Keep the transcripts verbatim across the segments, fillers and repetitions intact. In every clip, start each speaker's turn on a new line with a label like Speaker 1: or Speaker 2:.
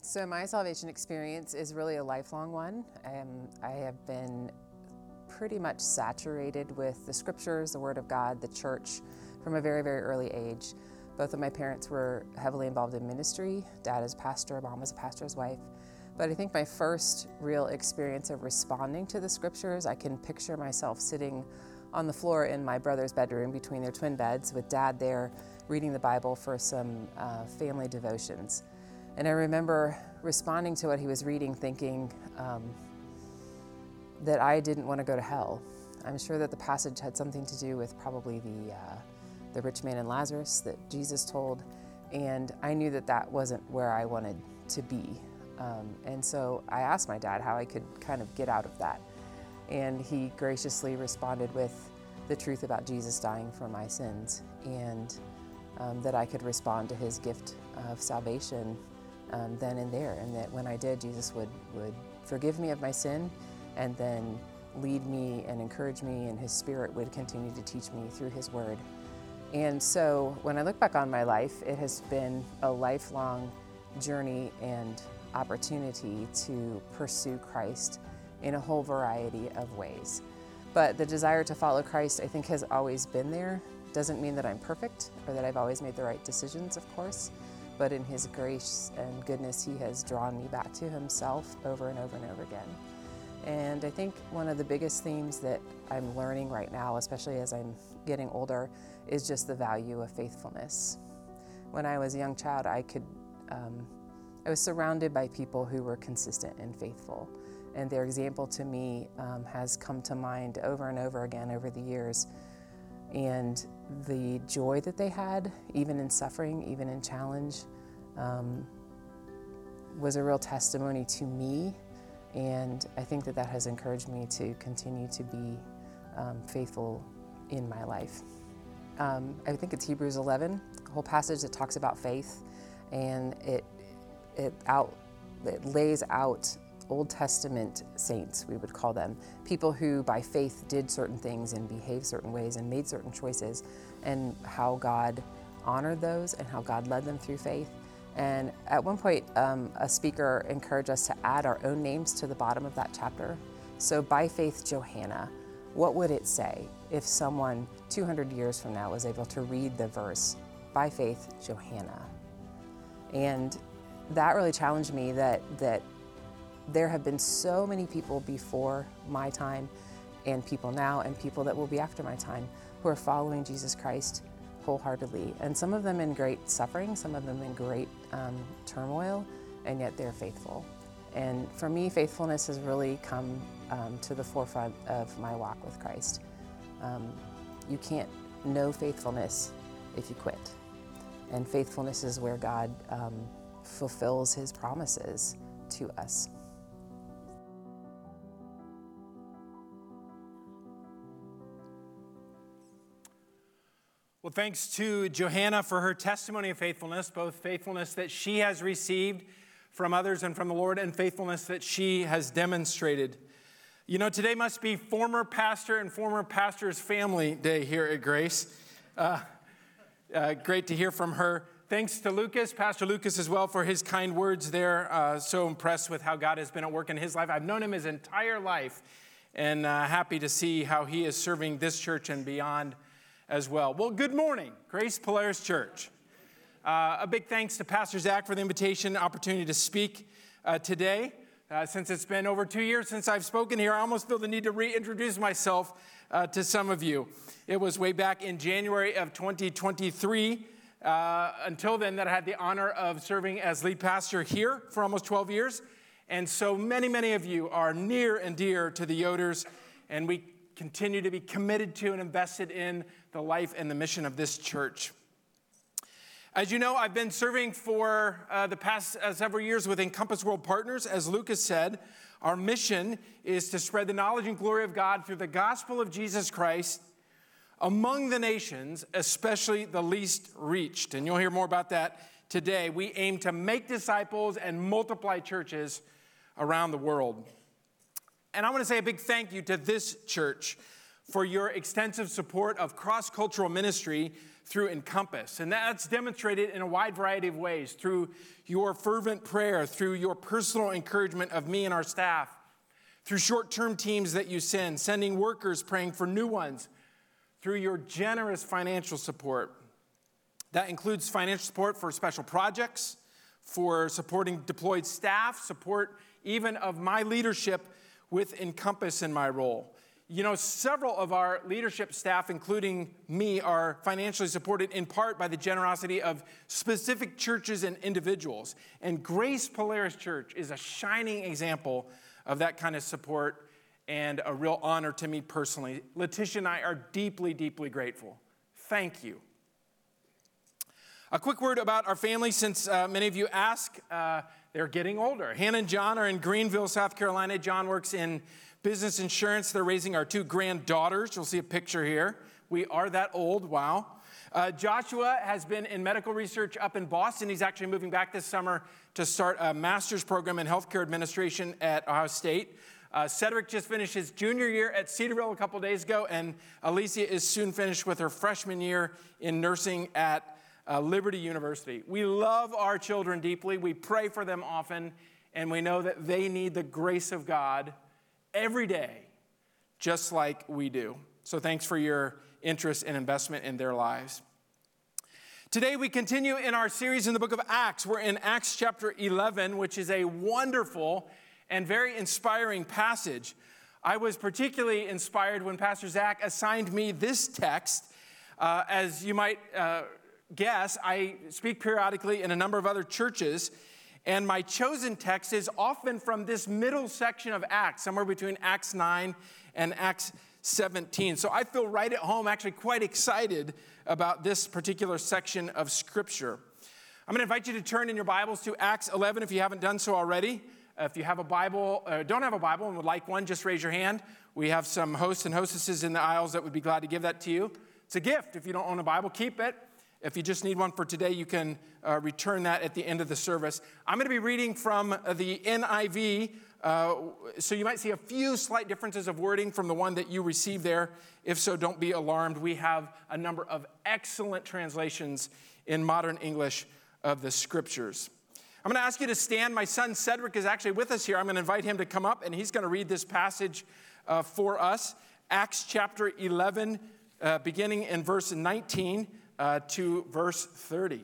Speaker 1: So my salvation experience is really a lifelong one. Um, I have been pretty much saturated with the scriptures, the Word of God, the church from a very, very early age. Both of my parents were heavily involved in ministry. Dad is a pastor, mom was a pastor's wife. But I think my first real experience of responding to the scriptures, I can picture myself sitting on the floor in my brother's bedroom between their twin beds with Dad there reading the Bible for some uh, family devotions. And I remember responding to what he was reading, thinking um, that I didn't want to go to hell. I'm sure that the passage had something to do with probably the, uh, the rich man and Lazarus that Jesus told, and I knew that that wasn't where I wanted to be. Um, and so I asked my dad how I could kind of get out of that. And he graciously responded with the truth about Jesus dying for my sins, and um, that I could respond to his gift of salvation um, then and there. And that when I did, Jesus would, would forgive me of my sin and then lead me and encourage me, and his Spirit would continue to teach me through his word. And so when I look back on my life, it has been a lifelong journey and opportunity to pursue Christ in a whole variety of ways. But the desire to follow Christ, I think, has always been there. Doesn't mean that I'm perfect or that I've always made the right decisions, of course, but in his grace and goodness, he has drawn me back to himself over and over and over again. And I think one of the biggest themes that I'm learning right now, especially as I'm getting older, is just the value of faithfulness. When I was a young child, I could, um, I was surrounded by people who were consistent and faithful. And their example to me um, has come to mind over and over again over the years. And the joy that they had, even in suffering, even in challenge, um, was a real testimony to me. And I think that that has encouraged me to continue to be um, faithful in my life. Um, I think it's Hebrews eleven, a whole passage that talks about faith, and it it out it lays out Old Testament saints, we would call them, people who by faith did certain things and behaved certain ways and made certain choices, and how God honored those and how God led them through faith. And at one point, um, a speaker encouraged us to add our own names to the bottom of that chapter. So by faith, Johanna, what would it say if someone two hundred years from now was able to read the verse, by faith, Johanna? And that really challenged me that that there have been so many people before my time, and people now, and people that will be after my time, who are following Jesus Christ wholeheartedly. And some of them in great suffering, some of them in great um, turmoil, and yet they're faithful. And for me, faithfulness has really come um, to the forefront of my walk with Christ. Um, you can't know faithfulness if you quit. And faithfulness is where God um, fulfills his promises to us.
Speaker 2: Well, thanks to Johanna for her testimony of faithfulness, both faithfulness that she has received from others and from the Lord, and faithfulness that she has demonstrated. You know, today must be former pastor and former pastor's family day here at Grace. Uh, uh, great to hear from her. Thanks to Lucas, Pastor Lucas as well, for his kind words there. Uh, so impressed with how God has been at work in his life. I've known him his entire life, and uh, happy to see how he is serving this church and beyond as well. Well, good morning, Grace Polaris Church. Uh, a big thanks to Pastor Zach for the invitation, opportunity to speak uh, today. Uh, since it's been over two years since I've spoken here, I almost feel the need to reintroduce myself uh, to some of you. It was way back in January of twenty twenty-three. Uh, until then, that I had the honor of serving as lead pastor here for almost twelve years. And so many, many of you are near and dear to the Yoders, and we continue to be committed to and invested in the life and the mission of this church. As you know, I've been serving for uh, the past uh, several years with Encompass World Partners. As Lucas said, our mission is to spread the knowledge and glory of God through the gospel of Jesus Christ among the nations, especially the least reached. And you'll hear more about that today. We aim to make disciples and multiply churches around the world. And I want to say a big thank you to this church for your extensive support of cross-cultural ministry through Encompass. And that's demonstrated in a wide variety of ways, through your fervent prayer, through your personal encouragement of me and our staff, through short-term teams that you send, sending workers praying for new ones, through your generous financial support. That includes financial support for special projects, for supporting deployed staff, support even of my leadership with Encompass in my role. You know, several of our leadership staff, including me, are financially supported in part by the generosity of specific churches and individuals. And Grace Polaris Church is a shining example of that kind of support and a real honor to me personally. Letitia and I are deeply, deeply grateful. Thank you. A quick word about our family, since uh, many of you ask. Uh, they're getting older. Hannah and John are in Greenville, South Carolina. John works in business insurance. They're raising our two granddaughters. You'll see a picture here. We are that old. Wow. Uh, Joshua has been in medical research up in Boston. He's actually moving back this summer to start a master's program in healthcare administration at Ohio State. Uh, Cedric just finished his junior year at Cedarville a couple days ago, and Alicia is soon finished with her freshman year in nursing at Uh, Liberty University. We love our children deeply. We pray for them often, and we know that they need the grace of God every day, just like we do. So thanks for your interest and investment in their lives. Today we continue in our series in the book of Acts. We're in Acts chapter eleven, which is a wonderful and very inspiring passage. I was particularly inspired when Pastor Zach assigned me this text. Uh, as you might uh, guess, I speak periodically in a number of other churches, and my chosen text is often from this middle section of Acts, somewhere between Acts nine and Acts seventeen. So I feel right at home, actually quite excited about this particular section of Scripture. I'm going to invite you to turn in your Bibles to Acts eleven if you haven't done so already. Uh, if you have a Bible, uh, don't have a Bible and would like one, just raise your hand. We have some hosts and hostesses in the aisles that would be glad to give that to you. It's a gift. If you don't own a Bible, keep it. If you just need one for today, you can uh, return that at the end of the service. I'm going to be reading from the N I V, uh, so you might see a few slight differences of wording from the one that you received there. If so, don't be alarmed. We have a number of excellent translations in modern English of the Scriptures. I'm going to ask you to stand. My son Cedric is actually with us here. I'm going to invite him to come up, and he's going to read this passage uh, for us. Acts chapter eleven, uh, beginning in verse nineteen. Uh, to verse thirty.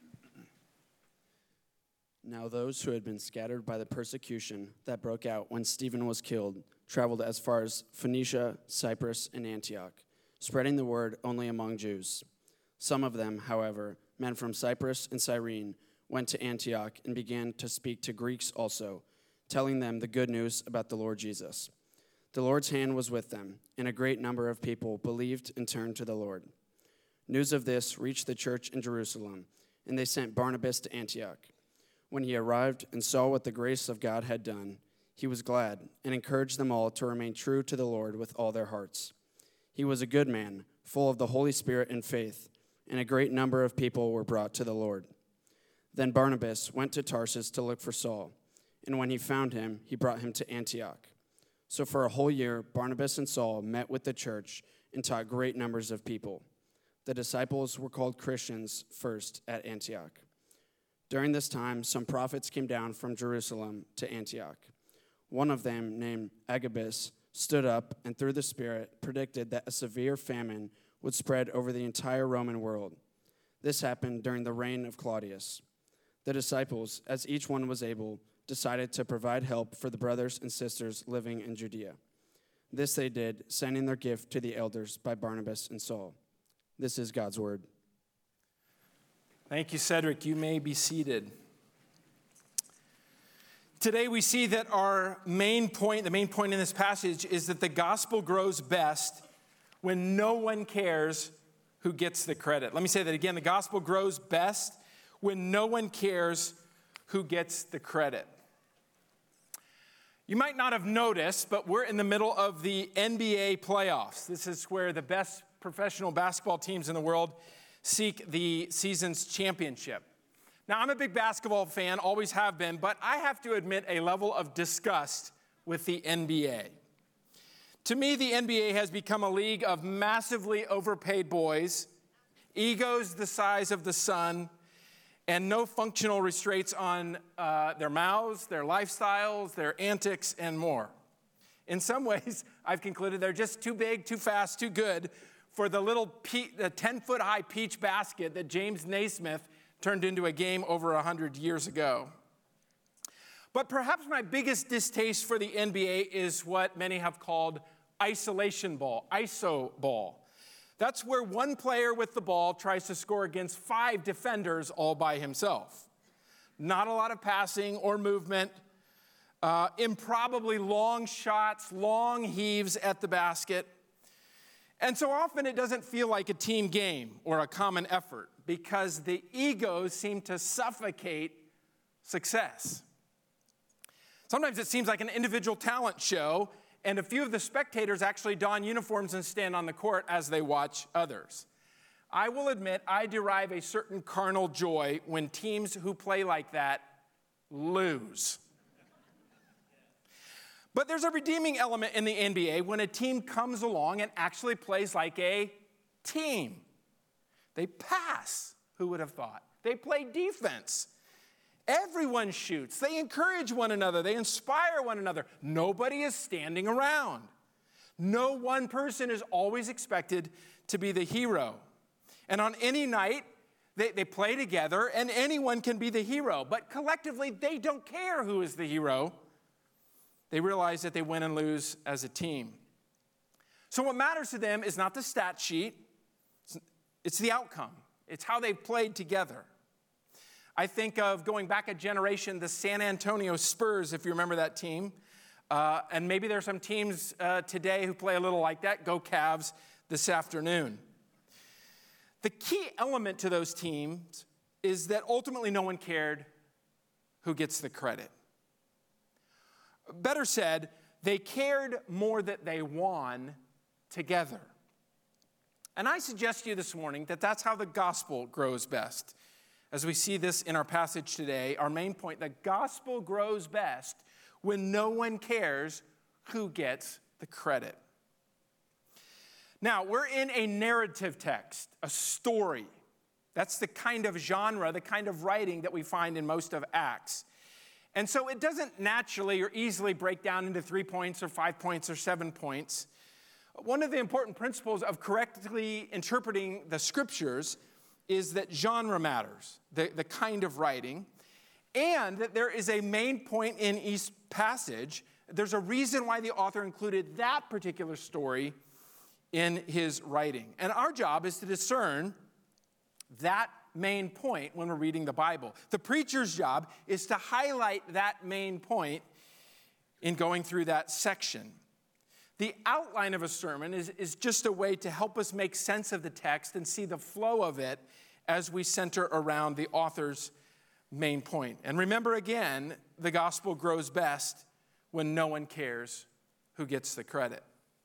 Speaker 3: Now those who had been scattered by the persecution that broke out when Stephen was killed traveled as far as Phoenicia, Cyprus, and Antioch, spreading the word only among Jews. Some of them, however, men from Cyprus and Cyrene, went to Antioch and began to speak to Greeks also, telling them the good news about the Lord Jesus. The Lord's hand was with them, and a great number of people believed and turned to the Lord. News of this reached the church in Jerusalem, and they sent Barnabas to Antioch. When he arrived and saw what the grace of God had done, he was glad and encouraged them all to remain true to the Lord with all their hearts. He was a good man, full of the Holy Spirit and faith, and a great number of people were brought to the Lord. Then Barnabas went to Tarsus to look for Saul, and when he found him, he brought him to Antioch. So for a whole year, Barnabas and Saul met with the church and taught great numbers of people. The disciples were called Christians first at Antioch. During this time, some prophets came down from Jerusalem to Antioch. One of them, named Agabus, stood up and through the Spirit predicted that a severe famine would spread over the entire Roman world. This happened during the reign of Claudius. The disciples, as each one was able, decided to provide help for the brothers and sisters living in Judea. This they did, sending their gift to the elders by Barnabas and Saul. This is God's word.
Speaker 2: Thank you, Cedric. You may be seated. Today we see that our main point, the main point in this passage, is that the gospel grows best when no one cares who gets the credit. Let me say that again. The gospel grows best when no one cares who gets the credit. You might not have noticed, but we're in the middle of the N B A playoffs. This is where the best professional basketball teams in the world seek the season's championship. Now, I'm a big basketball fan, always have been, but I have to admit a level of disgust with the N B A. To me, the N B A has become a league of massively overpaid boys egos the size of the sun, and no functional restraints on uh, their mouths, their lifestyles, their antics, and more. In some ways, I've concluded they're just too big, too fast, too good for the little pe- the ten-foot-high peach basket that James Naismith turned into a game over one hundred years ago. But perhaps my biggest distaste for the N B A is what many have called isolation ball, I S O ball. That's where one player with the ball tries to score against five defenders all by himself. Not a lot of passing or movement, uh, improbably long shots, long heaves at the basket. And so often it doesn't feel like a team game or a common effort because the egos seem to suffocate success. Sometimes it seems like an individual talent show, and a few of the spectators actually don uniforms and stand on the court as they watch others. I will admit I derive a certain carnal joy when teams who play like that lose. But there's a redeeming element in the N B A when a team comes along and actually plays like a team. They pass, who would have thought? They play defense. Everyone shoots. They encourage one another. They inspire one another. Nobody is standing around. No one person is always expected to be the hero. And on any night, they, they play together, and anyone can be the hero. But collectively, they don't care who is the hero. They realize that they win and lose as a team. So what matters to them is not the stat sheet. It's the outcome. It's how they've played together. I think of going back a generation, the San Antonio Spurs, if you remember that team. Uh, and maybe there are some teams uh, today who play a little like that. Go Cavs this afternoon. The key element to those teams is that ultimately no one cared who gets the credit. Better said, they cared more that they won together. And I suggest to you this morning that that's how the gospel grows best. As we see this in our passage today, our main point, the gospel grows best when no one cares who gets the credit. Now, we're in a narrative text, a story. That's the kind of genre, the kind of writing that we find in most of Acts. And so it doesn't naturally or easily break down into three points or five points or seven points. One of the important principles of correctly interpreting the scriptures is that genre matters, the, the kind of writing, and that there is a main point in each passage. There's a reason why the author included that particular story in his writing. And our job is to discern that main point when we're reading the Bible. The preacher's job is to highlight that main point in going through that section. The outline of a sermon is, is just a way to help us make sense of the text and see the flow of it as we center around the author's main point. And remember again, the gospel grows best when no one cares who gets the credit.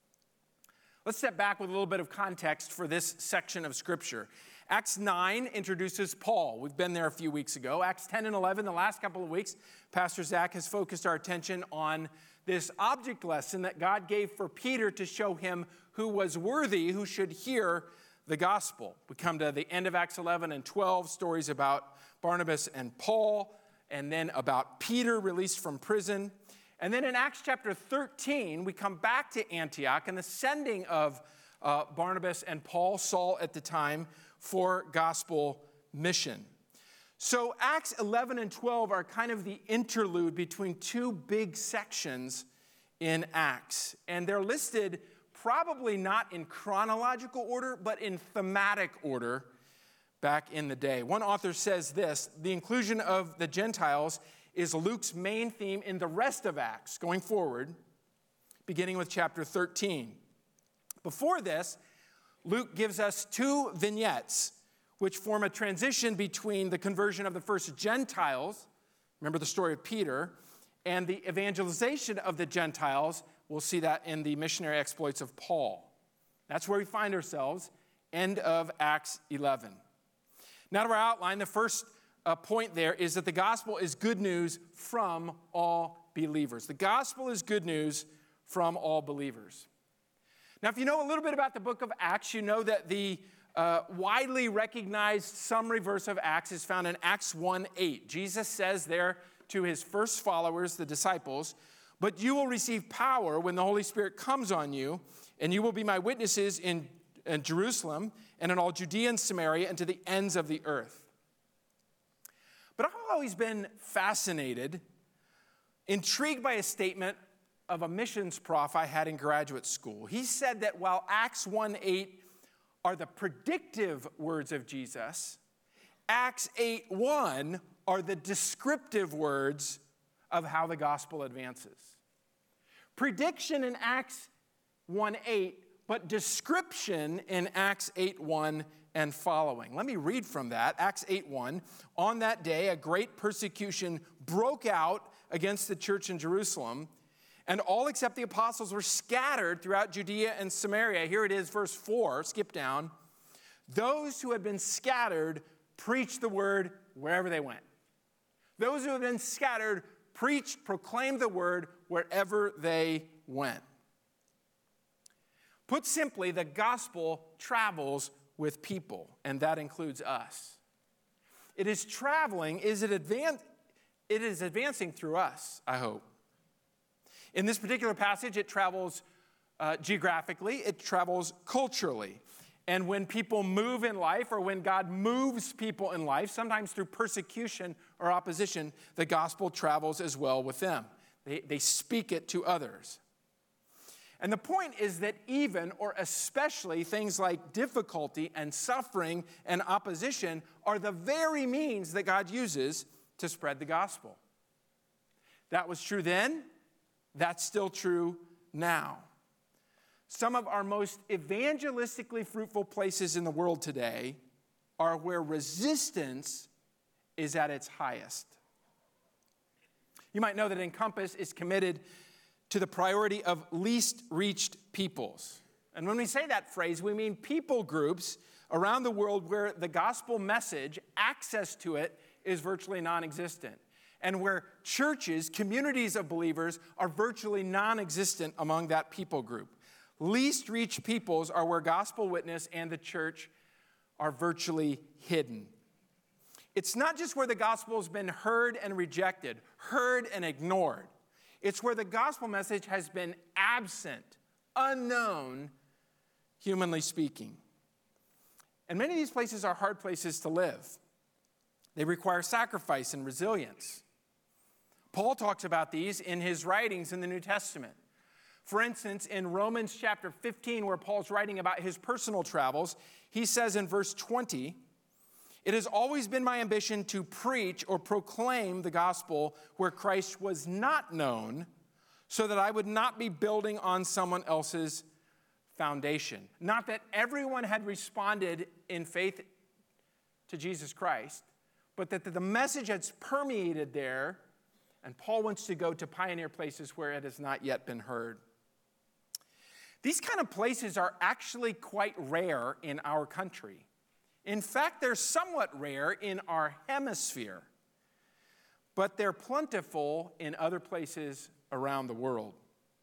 Speaker 2: Let's step back with a little bit of context for this section of Scripture. Acts nine introduces Paul. We've been there a few weeks ago. Acts ten and eleven, the last couple of weeks, Pastor Zach has focused our attention on this object lesson that God gave for Peter to show him who was worthy, who should hear the gospel. We come to the end of Acts eleven and twelve, stories about Barnabas and Paul, and then about Peter released from prison. And then in Acts chapter thirteen, we come back to Antioch and the sending of uh, Barnabas and Paul, Saul at the time, for gospel mission. So Acts eleven and twelve are kind of the interlude between two big sections in Acts. And they're listed probably not in chronological order, but in thematic order back in the day. One author says this: the inclusion of the Gentiles is Luke's main theme in the rest of Acts going forward, beginning with chapter thirteen. Before this, Luke gives us two vignettes which form a transition between the conversion of the first Gentiles, remember the story of Peter, and the evangelization of the Gentiles. We'll see that in the missionary exploits of Paul. That's where we find ourselves, end of Acts eleven. Now to our outline, the first uh, point there is that the gospel is good news from all believers. The gospel is good news from all believers. Now, if you know a little bit about the book of Acts, you know that the uh, widely recognized summary verse of Acts is found in Acts one eight. Jesus says there to his first followers, the disciples, "But you will receive power when the Holy Spirit comes on you, and you will be my witnesses in, in Jerusalem and in all Judea and Samaria and to the ends of the earth." But I've always been fascinated, intrigued by a statement of a missions prof I had in graduate school. He said that while Acts one eight are the predictive words of Jesus, Acts eight one are the descriptive words of how the gospel advances. Prediction in Acts one eight, but description in Acts eight one and following. Let me read from that. Acts eight one. "On that day, a great persecution broke out against the church in Jerusalem, and all except the apostles were scattered throughout Judea and Samaria." Here it is, verse four, skip down. "Those who had been scattered preached the word wherever they went." Those who had been scattered preached, proclaimed the word wherever they went. Put simply, the gospel travels with people, and that includes us. It is traveling, is it advan- it is advancing through us, I hope. In this particular passage, it travels uh, geographically, it travels culturally. And when people move in life, or when God moves people in life, sometimes through persecution or opposition, the gospel travels as well with them. They, they speak it to others. And the point is that even, or especially, things like difficulty and suffering and opposition are the very means that God uses to spread the gospel. That was true then. That's still true now. Some of our most evangelistically fruitful places in the world today are where resistance is at its highest. You might know that Encompass is committed to the priority of least reached peoples. And when we say that phrase, we mean people groups around the world where the gospel message, access to it, is virtually non-existent. And where churches, communities of believers, are virtually non-existent among that people group. Least reached peoples are where gospel witness and the church are virtually hidden. It's not just where the gospel has been heard and rejected, heard and ignored. It's where the gospel message has been absent, unknown, humanly speaking. And many of these places are hard places to live. They require sacrifice and resilience. Paul talks about these in his writings in the New Testament. For instance, in Romans chapter fifteen, where Paul's writing about his personal travels, he says in verse twenty, "It has always been my ambition to preach or proclaim the gospel where Christ was not known, so that I would not be building on someone else's foundation." Not that everyone had responded in faith to Jesus Christ, but that the message has permeated there, and Paul wants to go to pioneer places where it has not yet been heard. These kind of places are actually quite rare in our country. In fact, they're somewhat rare in our hemisphere, but they're plentiful in other places around the world.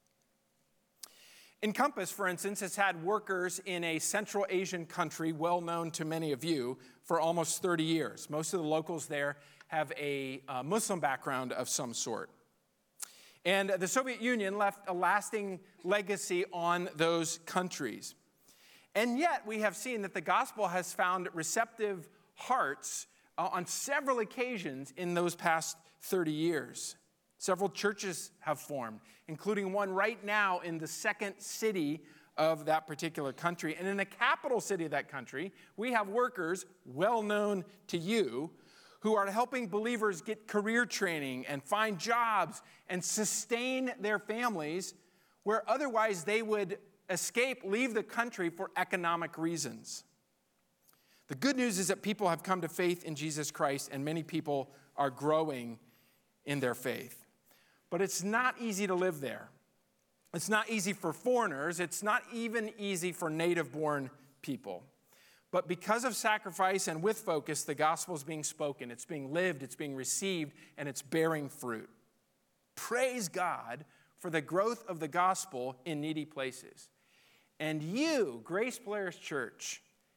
Speaker 2: Encompass, for instance, has had workers in a Central Asian country well known to many of you for almost thirty years. Most of the locals there have a uh, Muslim background of some sort. And the Soviet Union left a lasting legacy on those countries. And yet we have seen that the gospel has found receptive hearts uh, on several occasions in those past thirty years. Several churches have formed, including one right now in the second city of that particular country. And in the capital city of that country, we have workers well known to you who are helping believers get career training and find jobs and sustain their families where otherwise they would escape, leave the country for economic reasons. The good news is that people have come to faith in Jesus Christ, and many people are growing in their faith. But it's not easy to live there. It's not easy for foreigners. It's not even easy for native-born people. But because of sacrifice and with focus, the gospel is being spoken. It's being lived, it's being received, and it's bearing fruit. Praise God for the growth of the gospel in needy places. And you, Grace Polaris Church,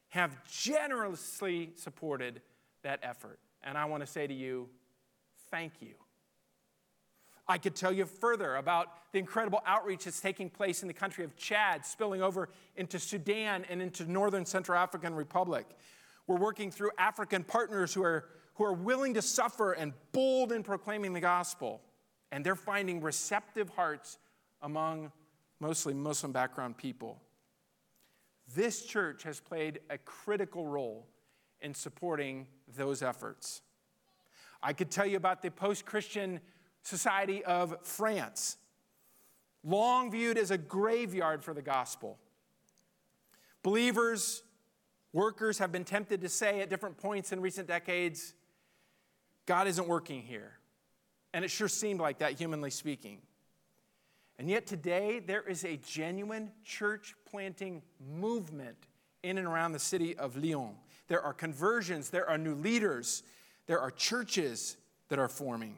Speaker 2: have generously supported that effort. And I want to say to you, thank you. I could tell you further about the incredible outreach that's taking place in the country of Chad, spilling over into Sudan and into Northern Central African Republic. We're working through African partners who are, who are willing to suffer and bold in proclaiming the gospel. And they're finding receptive hearts among mostly Muslim background people. This church has played a critical role in supporting those efforts. I could tell you about the post-Christian Society of France, long viewed as a graveyard for the gospel. Believers, workers have been tempted to say at different points in recent decades, God isn't working here. And it sure seemed like that, humanly speaking. And yet today, there is a genuine church planting movement in and around the city of Lyon. There are conversions, there are new leaders, there are churches that are forming.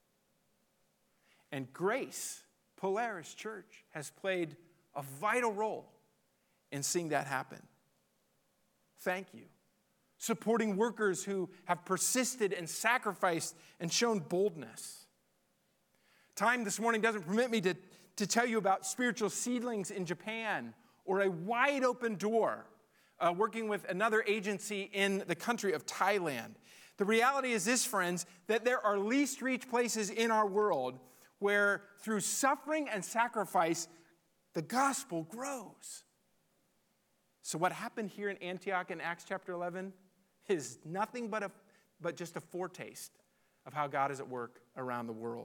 Speaker 2: And Grace Polaris Church has played a vital role in seeing that happen. Thank you. Supporting workers who have persisted and sacrificed and shown boldness. Time this morning doesn't permit me to, to tell you about spiritual seedlings in Japan or a wide open door uh, working with another agency in the country of Thailand. The reality is this, friends, that there are least reached places in our world where through suffering and sacrifice, the gospel grows. So what happened here in Antioch in Acts chapter eleven is nothing but, a, but just a foretaste of how God is at work around the world.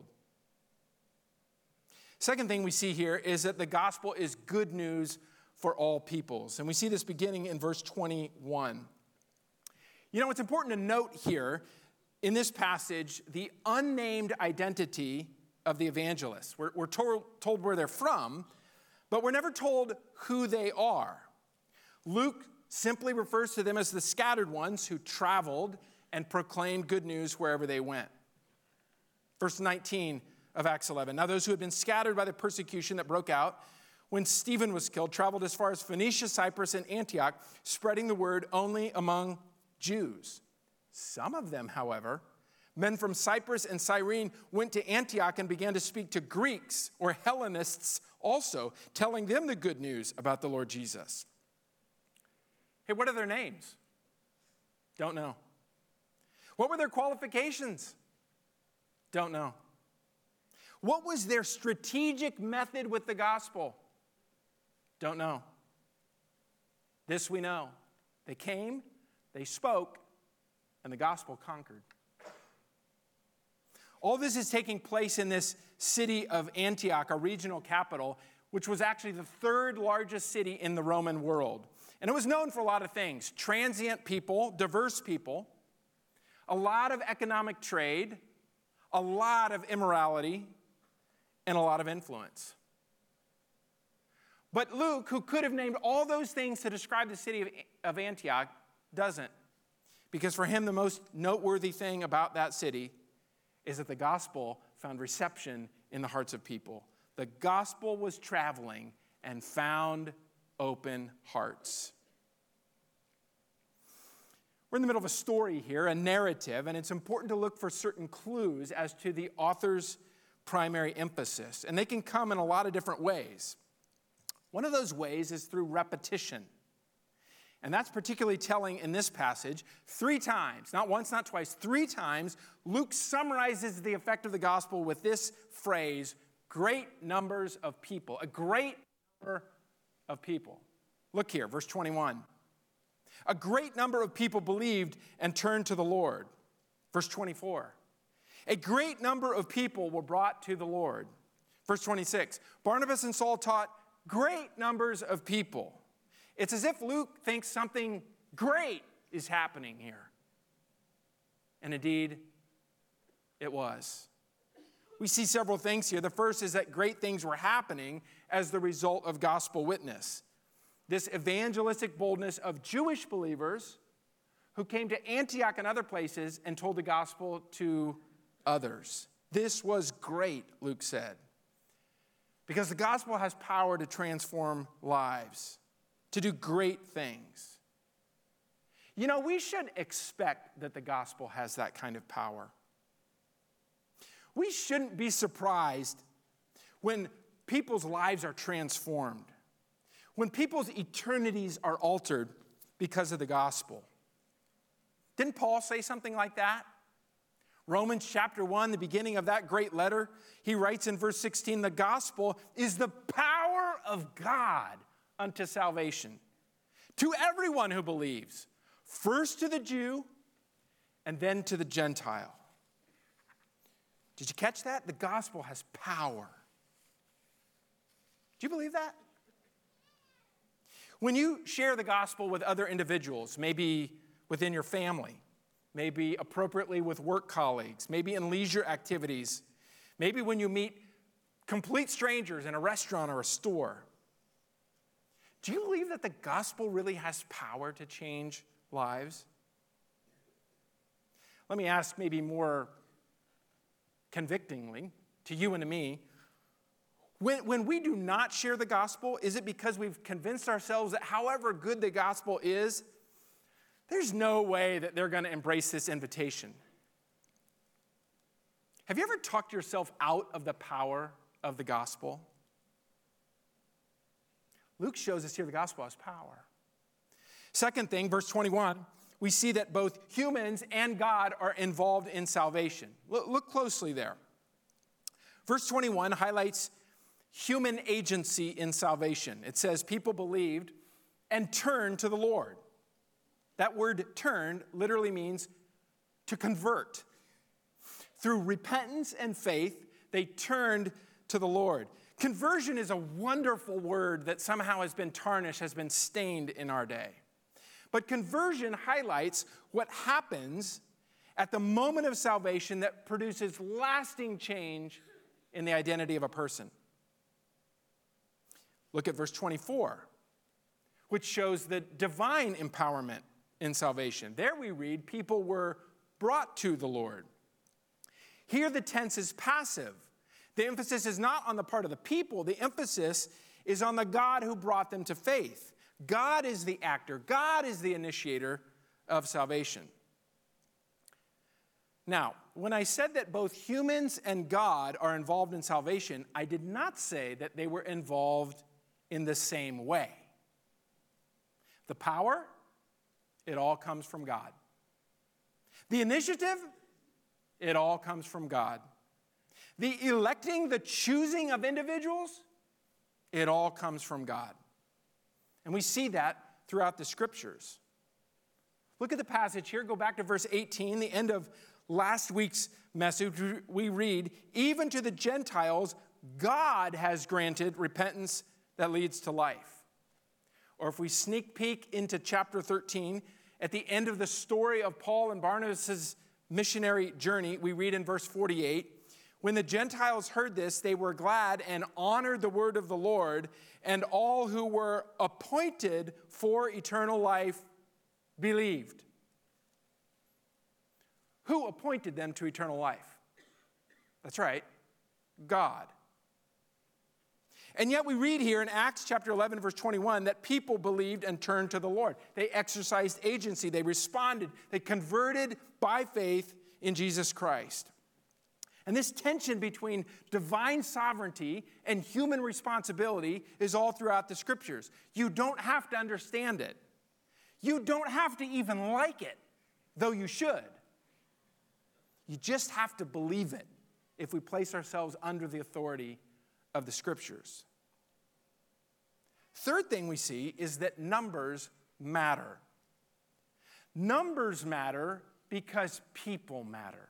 Speaker 2: Second thing we see here is that the gospel is good news for all peoples. And we see this beginning in verse twenty-one. You know, it's important to note here in this passage the unnamed identity of the evangelists. We're, we're told, told where they're from, but we're never told who they are. Luke simply refers to them as the scattered ones who traveled and proclaimed good news wherever they went. Verse nineteen of Acts eleven. Now those who had been scattered by the persecution that broke out when Stephen was killed traveled as far as Phoenicia, Cyprus, and Antioch, spreading the word only among Jews. Some of them, however, men from Cyprus and Cyrene, went to Antioch and began to speak to Greeks or Hellenists also, telling them the good news about the Lord Jesus. Hey, what are their names? Don't know. What were their qualifications? Don't know. What was their strategic method with the gospel? Don't know. This we know. They came, they spoke, and the gospel conquered. All this is taking place in this city of Antioch, a regional capital, which was actually the third largest city in the Roman world. And it was known for a lot of things: transient people, diverse people, a lot of economic trade, a lot of immorality, and a lot of influence. But Luke, who could have named all those things to describe the city of, of Antioch, doesn't. Because for him, the most noteworthy thing about that city is that the gospel found reception in the hearts of people. The gospel was traveling and found open hearts. We're in the middle of a story here, a narrative, and it's important to look for certain clues as to the author's primary emphasis. And they can come in a lot of different ways. One of those ways is through repetition. And that's particularly telling in this passage. Three times, not once, not twice, three times, Luke summarizes the effect of the gospel with this phrase: great numbers of people. A great number of people. Look here, verse twenty-one. A great number of people believed and turned to the Lord. Verse twenty-four. A great number of people were brought to the Lord. Verse twenty-six. Barnabas and Saul taught great numbers of people. It's as if Luke thinks something great is happening here. And indeed, it was. We see several things here. The first is that great things were happening as the result of gospel witness. This evangelistic boldness of Jewish believers who came to Antioch and other places and told the gospel to others. This was great, Luke said, because the gospel has power to transform lives, to do great things. You know, we should expect that the gospel has that kind of power. We shouldn't be surprised when people's lives are transformed, when people's eternities are altered because of the gospel. Didn't Paul say something like that? Romans chapter one, the beginning of that great letter, he writes in verse sixteen, the gospel is the power of God unto salvation to everyone who believes, first to the Jew and then to the Gentile. Did you catch that? The gospel has power. Do you believe that? When you share the gospel with other individuals, maybe within your family, maybe appropriately with work colleagues, maybe in leisure activities, maybe when you meet complete strangers in a restaurant or a store, do you believe that the gospel really has power to change lives? Let me ask maybe more convictingly to you and to me, when, when we do not share the gospel, is it because we've convinced ourselves that however good the gospel is, there's no way that they're going to embrace this invitation? Have you ever talked yourself out of the power of the gospel? Luke shows us here the gospel has power. Second thing, verse twenty-one, we see that both humans and God are involved in salvation. Look, look closely there. Verse twenty-one highlights human agency in salvation. It says people believed and turned to the Lord. That word turned literally means to convert. Through repentance and faith, they turned to the Lord. Conversion is a wonderful word that somehow has been tarnished, has been stained in our day. But conversion highlights what happens at the moment of salvation that produces lasting change in the identity of a person. Look at verse twenty-four, which shows the divine empowerment in salvation. There we read, people were brought to the Lord. Here the tense is passive. The emphasis is not on the part of the people. The emphasis is on the God who brought them to faith. God is the actor. God is the initiator of salvation. Now, when I said that both humans and God are involved in salvation, I did not say that they were involved in the same way. The power, it all comes from God. The initiative, it all comes from God. The electing, the choosing of individuals, it all comes from God. And we see that throughout the scriptures. Look at the passage here. Go back to verse eighteen, the end of last week's message. We read, even to the Gentiles, God has granted repentance that leads to life. Or if we sneak peek into chapter thirteen, at the end of the story of Paul and Barnabas' missionary journey, we read in verse forty-eight, when the Gentiles heard this, they were glad and honored the word of the Lord, and all who were appointed for eternal life believed. Who appointed them to eternal life? That's right, God. And yet we read here in Acts chapter eleven, verse twenty-one, that people believed and turned to the Lord. They exercised agency. They responded. They converted by faith in Jesus Christ. And this tension between divine sovereignty and human responsibility is all throughout the scriptures. You don't have to understand it. You don't have to even like it, though you should. You just have to believe it if we place ourselves under the authority of the scriptures. Third thing we see is that numbers matter. Numbers matter because people matter.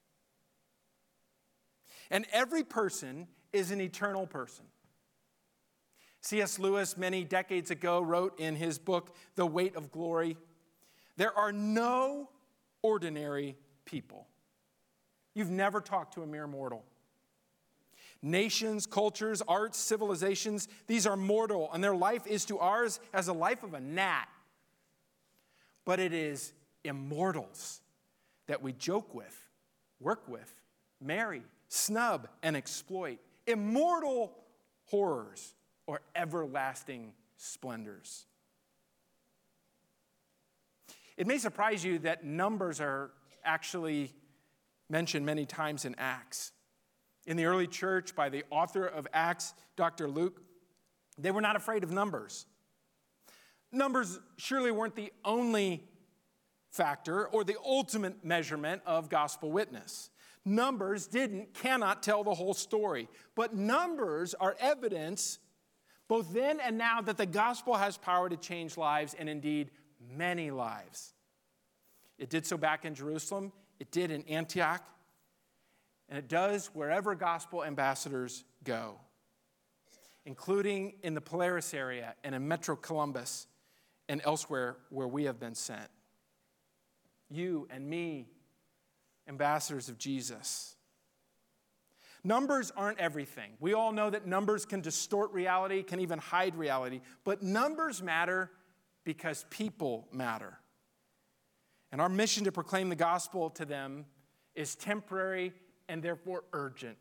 Speaker 2: And every person is an eternal person. C S Lewis, many decades ago, wrote in his book, The Weight of Glory, there are no ordinary people. You've never talked to a mere mortal. Nations, cultures, arts, civilizations, these are mortal, and their life is to ours as the life of a gnat. But it is immortals that we joke with, work with, marry, snub, and exploit. Immortal horrors or everlasting splendors. It may surprise you that numbers are actually mentioned many times in Acts. In the early church, by the author of Acts, Doctor Luke, they were not afraid of numbers. Numbers surely weren't the only factor or the ultimate measurement of gospel witness. Numbers didn't, cannot tell the whole story. But numbers are evidence, both then and now, that the gospel has power to change lives, and indeed, many lives. It did so back in Jerusalem. It did in Antioch. And it does wherever gospel ambassadors go, including in the Polaris area and in Metro Columbus and elsewhere where we have been sent. You and me, ambassadors of Jesus. Numbers aren't everything. We all know that numbers can distort reality, can even hide reality. But numbers matter because people matter. And our mission to proclaim the gospel to them is temporary and therefore urgent.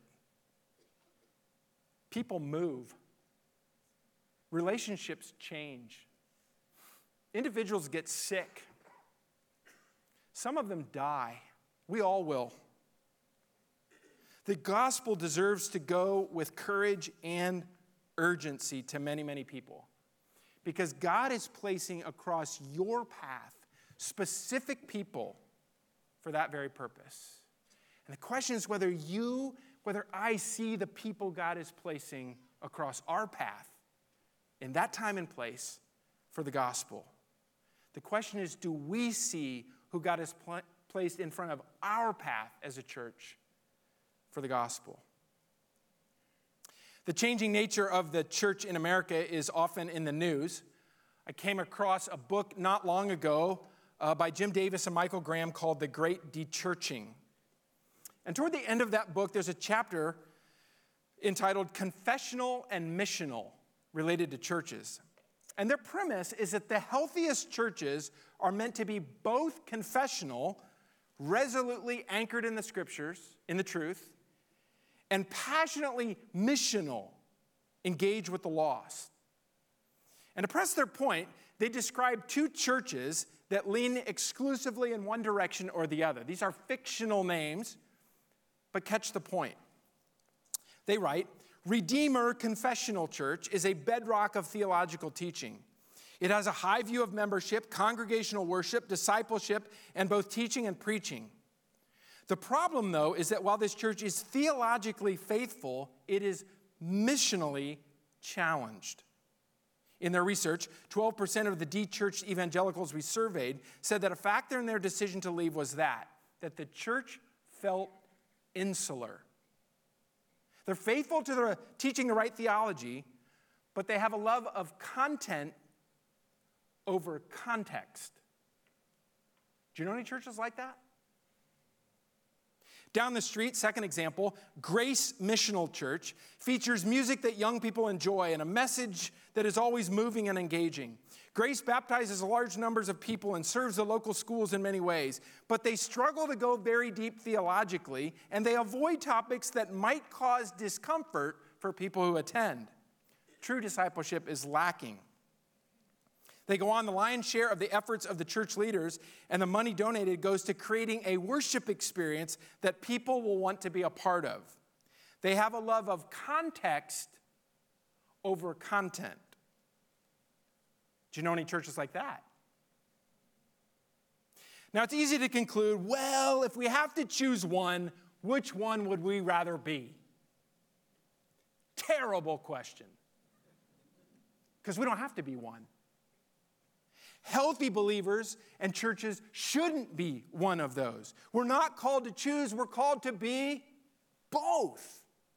Speaker 2: People move. Relationships change. Individuals get sick. Some of them die. We all will. The gospel deserves to go with courage and urgency to many, many people. Because God is placing across your path specific people for that very purpose. And the question is whether you, whether I see the people God is placing across our path in that time and place for the gospel. The question is, do we see who God has pl- placed in front of our path as a church for the gospel? The changing nature of the church in America is often in the news. I came across a book not long ago uh, by Jim Davis and Michael Graham called The Great Dechurching. And toward the end of that book, there's a chapter entitled Confessional and Missional, related to churches. And their premise is that the healthiest churches are meant to be both confessional, resolutely anchored in the scriptures, in the truth, and passionately missional, engaged with the lost. And to press their point, they describe two churches that lean exclusively in one direction or the other. These are fictional names, but catch the point. They write, Redeemer Confessional Church is a bedrock of theological teaching. It has a high view of membership, congregational worship, discipleship, and both teaching and preaching. The problem, though, is that while this church is theologically faithful, it is missionally challenged. In their research, twelve percent of the de-churched evangelicals we surveyed said that a factor in their decision to leave was that, that the church felt insular. They're faithful to the teaching the right theology, but they have a love of content over context. Do you know any churches like that? Down the street, second example, Grace Missional Church features music that young people enjoy and a message that is always moving and engaging. Grace baptizes large numbers of people and serves the local schools in many ways, but they struggle to go very deep theologically, and they avoid topics that might cause discomfort for people who attend. True discipleship is lacking. They go on, the lion's share of the efforts of the church leaders and the money donated goes to creating a worship experience that people will want to be a part of. They have a love of context over content. Do you know any churches like that? Now, it's easy to conclude, well, if we have to choose one, which one would we rather be? Terrible question. Because we don't have to be one. Healthy believers and churches shouldn't be one of those. We're not called to choose, we're called to be both.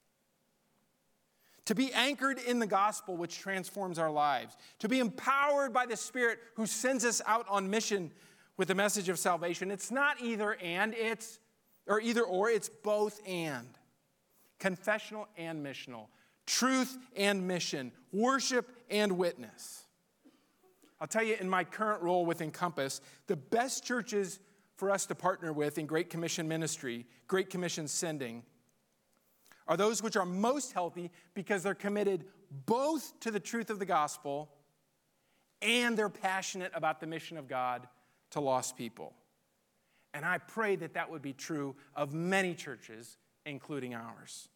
Speaker 2: To be anchored in the gospel, which transforms our lives. To be empowered by the Spirit who sends us out on mission with the message of salvation. It's not either and, it's, or either or, it's both and. Confessional and missional. Truth and mission. Worship and witness. I'll tell you, in my current role with Encompass, the best churches for us to partner with in Great Commission ministry, Great Commission sending, are those which are most healthy because they're committed both to the truth of the gospel and they're passionate about the mission of God to lost people. And I pray that that would be true of many churches, including ours.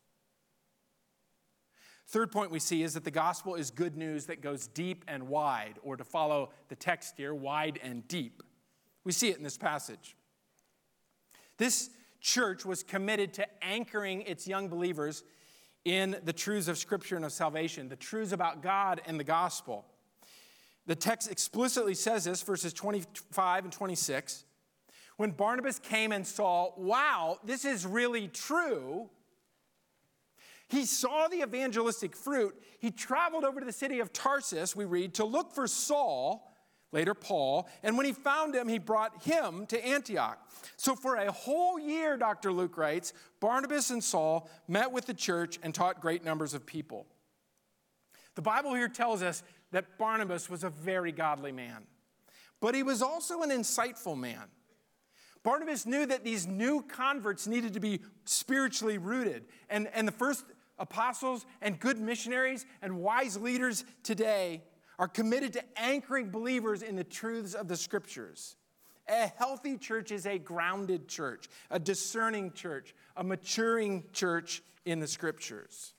Speaker 2: Third point we see is that the gospel is good news that goes deep and wide, or to follow the text here, wide and deep. We see it in this passage. This church was committed to anchoring its young believers in the truths of Scripture and of salvation, the truths about God and the gospel. The text explicitly says this, verses twenty-five and twenty-six. When Barnabas came and saw, wow, this is really true, he saw the evangelistic fruit. He traveled over to the city of Tarsus, we read, to look for Saul, later Paul, and when he found him, he brought him to Antioch. So for a whole year, Doctor Luke writes, Barnabas and Saul met with the church and taught great numbers of people. The Bible here tells us that Barnabas was a very godly man, but he was also an insightful man. Barnabas knew that these new converts needed to be spiritually rooted, and, and the first apostles and good missionaries and wise leaders today are committed to anchoring believers in the truths of the Scriptures. A healthy church is a grounded church, a discerning church, a maturing church in the Scriptures.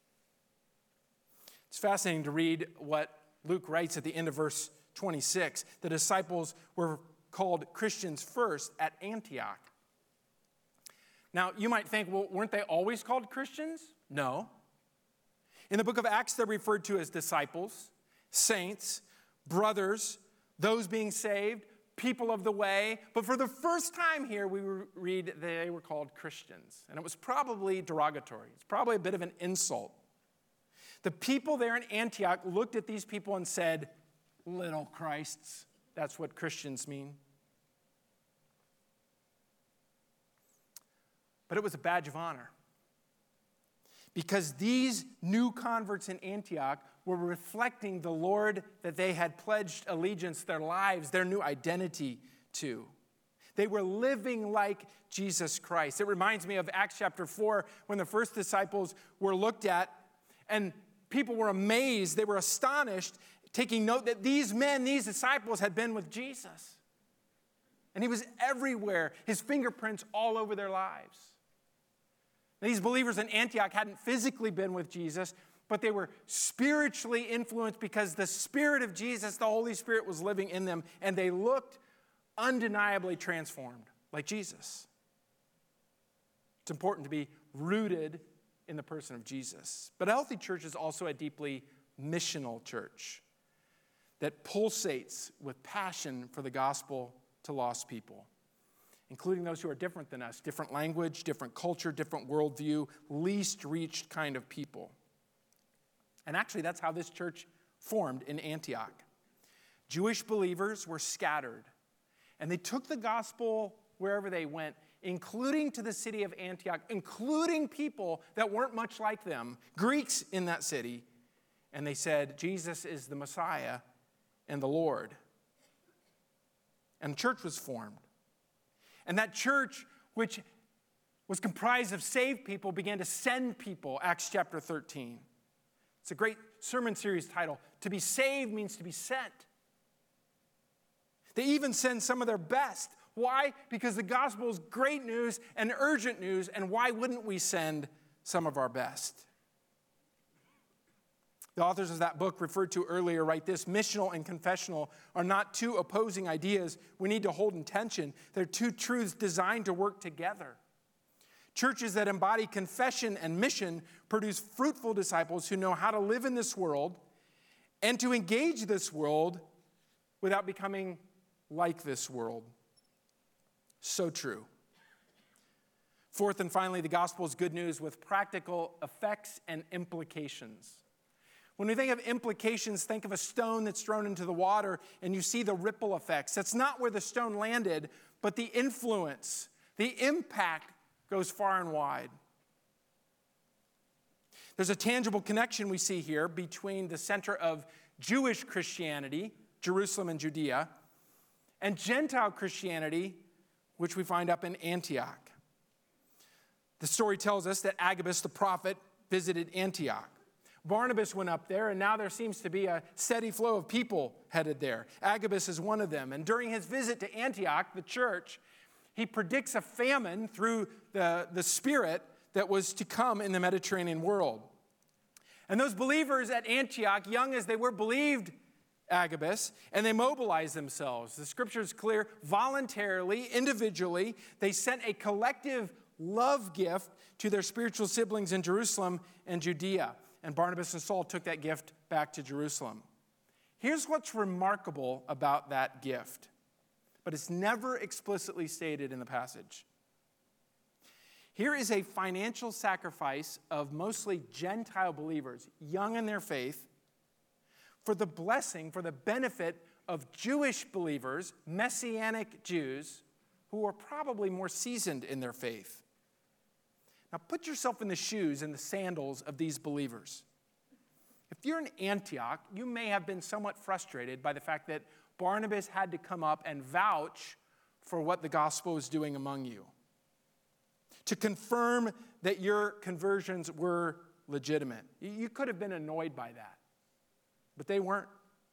Speaker 2: It's fascinating to read what Luke writes at the end of verse twenty-six. The disciples were called Christians first at Antioch. Now, you might think, well, weren't they always called Christians? No. In the book of Acts, they're referred to as disciples, saints, brothers, those being saved, people of the way. But for the first time here, we read they were called Christians. And it was probably derogatory. It's probably a bit of an insult. The people there in Antioch looked at these people and said, little Christs. That's what Christians mean. But it was a badge of honor, because these new converts in Antioch were reflecting the Lord that they had pledged allegiance, their lives, their new identity to. They were living like Jesus Christ. It reminds me of Acts chapter four, when the first disciples were looked at, and people were amazed, they were astonished, taking note that these men, these disciples, had been with Jesus. And he was everywhere, his fingerprints all over their lives. These believers in Antioch hadn't physically been with Jesus, but they were spiritually influenced because the Spirit of Jesus, the Holy Spirit, was living in them, and they looked undeniably transformed, like Jesus. It's important to be rooted in the person of Jesus. But a healthy church is also a deeply missional church that pulsates with passion for the gospel to lost people, including those who are different than us, different language, different culture, different worldview, least reached kind of people. And actually, that's how this church formed in Antioch. Jewish believers were scattered, and they took the gospel wherever they went, including to the city of Antioch, including people that weren't much like them, Greeks in that city, and they said, Jesus is the Messiah and the Lord. And the church was formed. And that church, which was comprised of saved people, began to send people, Acts chapter thirteen. It's a great sermon series title. To be saved means to be sent. They even send some of their best. Why? Because the gospel is great news and urgent news, and why wouldn't we send some of our best? The authors of that book referred to earlier write this: missional and confessional are not two opposing ideas we need to hold in tension. They're two truths designed to work together. Churches that embody confession and mission produce fruitful disciples who know how to live in this world and to engage this world without becoming like this world. So true. Fourth and finally, the gospel is good news with practical effects and implications. When we think of implications, think of a stone that's thrown into the water and you see the ripple effects. That's not where the stone landed, but the influence, the impact goes far and wide. There's a tangible connection we see here between the center of Jewish Christianity, Jerusalem and Judea, and Gentile Christianity, which we find up in Antioch. The story tells us that Agabus the prophet visited Antioch. Barnabas went up there, and now there seems to be a steady flow of people headed there. Agabus is one of them. And during his visit to Antioch, the church, he predicts a famine through the, the Spirit that was to come in the Mediterranean world. And those believers at Antioch, young as they were, believed Agabus, and they mobilized themselves. The scripture is clear, voluntarily, individually, they sent a collective love gift to their spiritual siblings in Jerusalem and Judea. And Barnabas and Saul took that gift back to Jerusalem. Here's what's remarkable about that gift, but it's never explicitly stated in the passage. Here is a financial sacrifice of mostly Gentile believers, young in their faith, for the blessing, for the benefit of Jewish believers, Messianic Jews, who are probably more seasoned in their faith. Now put yourself in the shoes and the sandals of these believers. If you're in Antioch, you may have been somewhat frustrated by the fact that Barnabas had to come up and vouch for what the gospel was doing among you, to confirm that your conversions were legitimate. You could have been annoyed by that, but they weren't.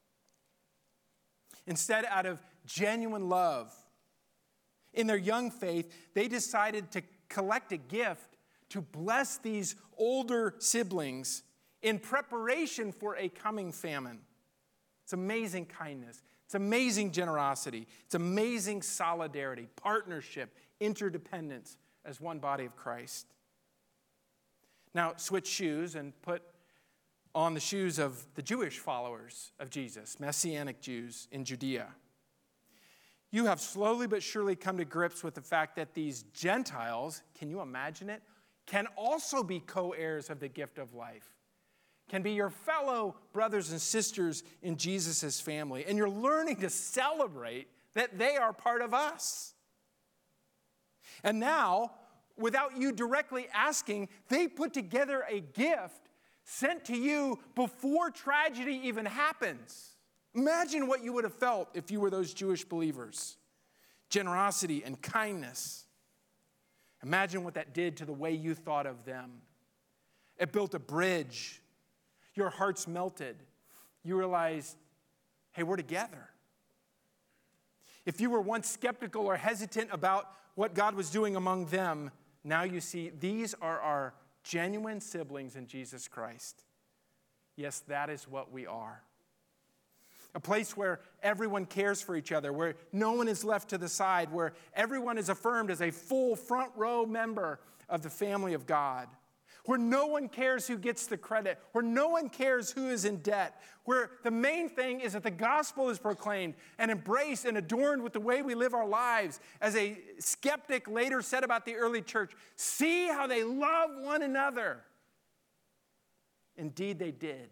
Speaker 2: Instead, out of genuine love, in their young faith, they decided to collect a gift to bless these older siblings in preparation for a coming famine. It's amazing kindness. It's amazing generosity. It's amazing solidarity, partnership, interdependence as one body of Christ. Now, switch shoes and put on the shoes of the Jewish followers of Jesus, Messianic Jews in Judea. You have slowly but surely come to grips with the fact that these Gentiles, can you imagine it, can also be co-heirs of the gift of life, can be your fellow brothers and sisters in Jesus' family. And you're learning to celebrate that they are part of us. And now, without you directly asking, they put together a gift sent to you before tragedy even happens. Imagine what you would have felt if you were those Jewish believers. Generosity and kindness. Imagine what that did to the way you thought of them. It built a bridge. Your hearts melted. You realized, hey, we're together. If you were once skeptical or hesitant about what God was doing among them, now you see these are our genuine siblings in Jesus Christ. Yes, that is what we are. A place where everyone cares for each other, where no one is left to the side, where everyone is affirmed as a full front row member of the family of God, where no one cares who gets the credit, where no one cares who is in debt, where the main thing is that the gospel is proclaimed and embraced and adorned with the way we live our lives. As a skeptic later said about the early church, see how they love one another. Indeed, they did.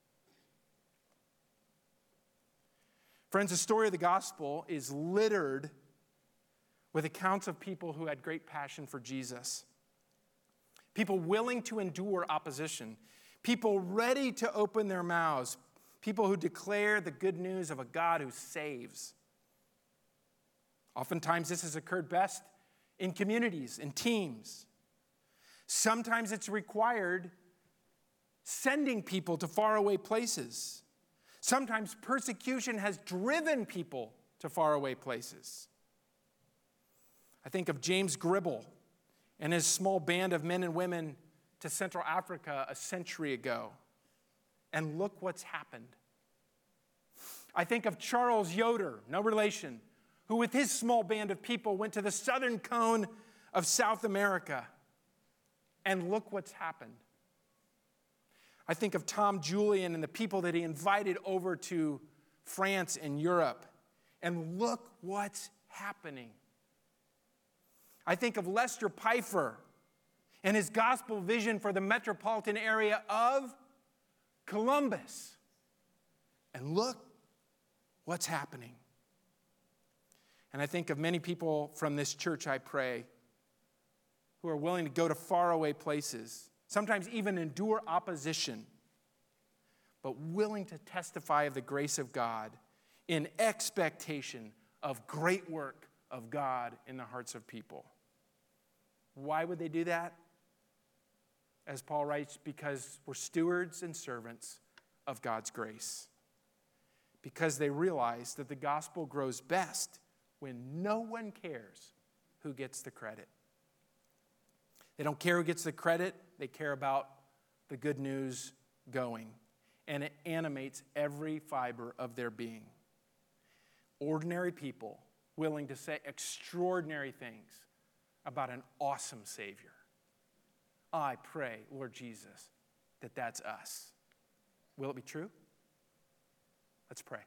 Speaker 2: Friends, the story of the gospel is littered with accounts of people who had great passion for Jesus. People willing to endure opposition. People ready to open their mouths. People who declare the good news of a God who saves. Oftentimes this has occurred best in communities, in teams. Sometimes it's required sending people to faraway places. Sometimes persecution has driven people to faraway places. I think of James Gribble and his small band of men and women to Central Africa a century ago. And look what's happened. I think of Charles Yoder, no relation, who with his small band of people went to the southern cone of South America. And look what's happened. I think of Tom Julian and the people that he invited over to France and Europe. And look what's happening. I think of Lester Pfeiffer and his gospel vision for the metropolitan area of Columbus. And look what's happening. And I think of many people from this church, I pray, who are willing to go to faraway places, sometimes even endure opposition, but willing to testify of the grace of God in expectation of great work of God in the hearts of people. Why would they do that? as Paul writes, because we're stewards and servants of God's grace. Because they realize that the gospel grows best when no one cares who gets the credit. They don't care who gets the credit. They care about the good news going. And it animates every fiber of their being. Ordinary people willing to say extraordinary things about an awesome Savior. I pray, Lord Jesus, that that's us. Will it be true? Let's pray.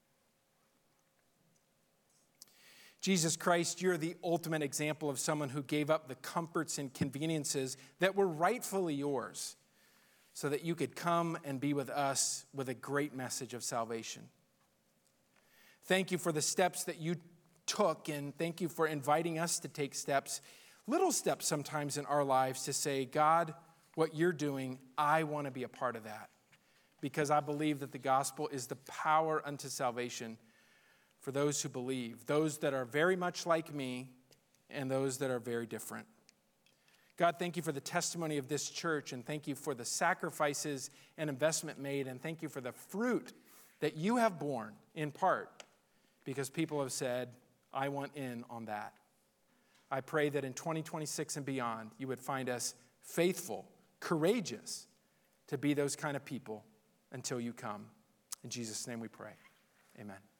Speaker 2: Jesus Christ, you're the ultimate example of someone who gave up the comforts and conveniences that were rightfully yours so that you could come and be with us with a great message of salvation. Thank you for the steps that you took, and thank you for inviting us to take steps, little steps sometimes in our lives, to say, God, what you're doing, I want to be a part of that, because I believe that the gospel is the power unto salvation for those who believe, those that are very much like me and those that are very different. God, thank you for the testimony of this church, and thank you for the sacrifices and investment made, and thank you for the fruit that you have borne in part because people have said, I want in on that. I pray that in twenty twenty-six and beyond, you would find us faithful, courageous to be those kind of people until you come. In Jesus' name we pray. Amen.